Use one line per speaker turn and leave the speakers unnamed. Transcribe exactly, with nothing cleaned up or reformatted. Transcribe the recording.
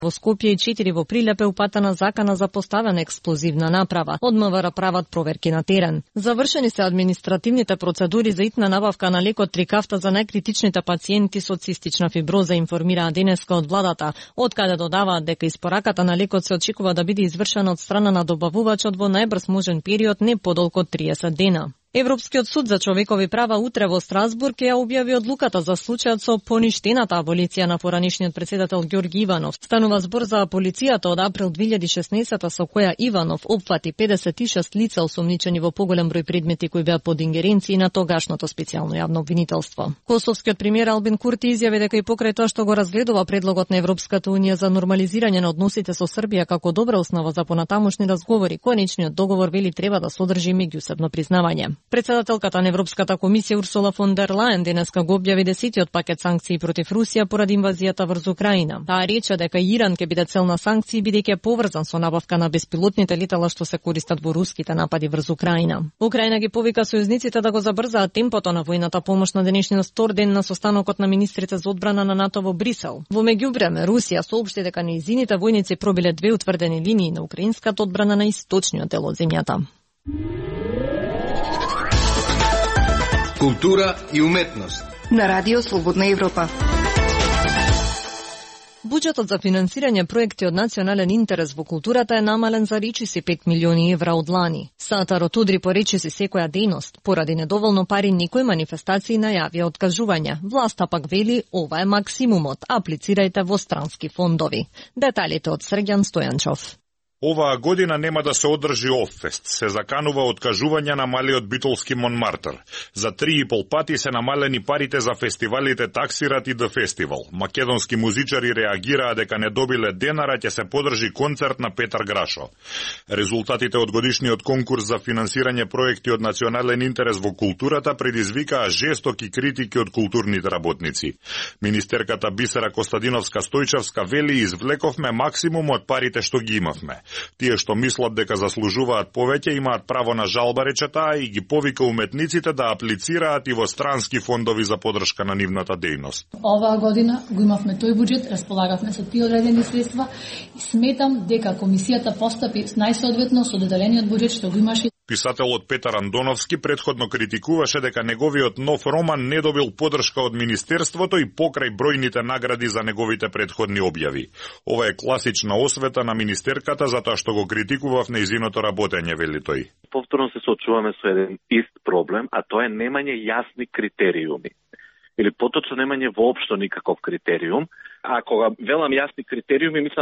во Скопје и четири во Прилепе упатена закана за поставена експлозивна направа. Од МВР прават проверки на терен. Завршени се административните процедури за итна набавка на лекот Трикафта за најкритичните пациенти со цистична фиброза, информираа денеска од владата, од каде додаваат дека испораката на лекот се очекува да биде извршена од страна на добавувачот во најбрз можен период, не подолго од триесет дена. Европскиот суд за човекови права утре во Страсбург ја објави одлуката за случајот со поништената аболиција на поранешниот председател Ѓорги Иванов. Станува збор за полицијата од април две илјади и шеснаесета со која Иванов опфати педесет и шест лица осомничени во поголем број предмети кои беа под ингеренција на тогашното специјално јавно обвинителство. Косовскиот премиер Албин Курти изјави дека и покрај тоа што го разгледува предлогот на Европската унија за нормализирање на односите со Србија како добра основа за понатамошни разговори, конечниот договор вели треба да содржи меѓусебно признавање. Председателката на Европската комисија Урсула фон дер Лајен денеска го објави десетиот пакет санкции против Русија поради инвазијата врз Украина. Таа рече дека Иран ќе биде цел на санкции бидејќи е поврзан со набавка на беспилотните летала што се користат во руските напади врз Украина. Украина ги повика сојузниците да го забрзаат темпото на војната помош на денешниот втор ден на состанокот на министрите за одбрана на НАТО во Брисел. Во меѓувреме Русија соопшти дека нејзините војници пробиле две утврдени линии на украинската одбрана на источниот дел од земјата.
Култура и уметност
на Радио Слободна Европа.
Буџетот за финансирање проекти од национален интерес во културата е намален за речиси пет милиони евра од лани. Сатарот удри по речиси секоја дејност. Поради недоволно пари некои манифестации најавија откажување. Власта пак вели ова е максимумот. Аплицирајте во странски фондови. Деталите од Срѓан Стојанчов.
Оваа година нема да се одржи Оффест. Се заканува откажување на малиот битолски Монмартр. За три и пол пати се намалени парите за фестивалите Таксират и The Festival. Македонски музичари реагираа дека не добиле денара, ќе се подржи концерт на Петар Грашо. Резултатите од годишниот конкурс за финансирање проекти од национален интерес во културата предизвикаа жестоки критики од културните работници. Министерката Бисера Костадиновска-Стојчевска вели извлековме максимум од парите што ги имавме. Тие што мислат дека заслужуваат повеќе имаат право на жалба, рече таа, и ги повика уметниците да аплицираат и во странски фондови за поддршка на нивната дејност.
Оваа година го имавме тој буџет, располагавме со тие одредени средства и сметам дека комисијата постапи најсоодветно со доделениот буџет што го имаше.
Писателот Петар Андоновски претходно критикуваше дека неговиот нов роман не добил поддршка од Министерството и покрај бројните награди за неговите претходни објави. Ова е класична освета на министерката затоа што го критикува в нејзиното работење, вели тој.
Повторно се соочуваме со еден ист проблем, а тоа е немање јасни критериуми. Или поточно немање воопшто никаков критериум. А кога велам јасни критериуми, мислам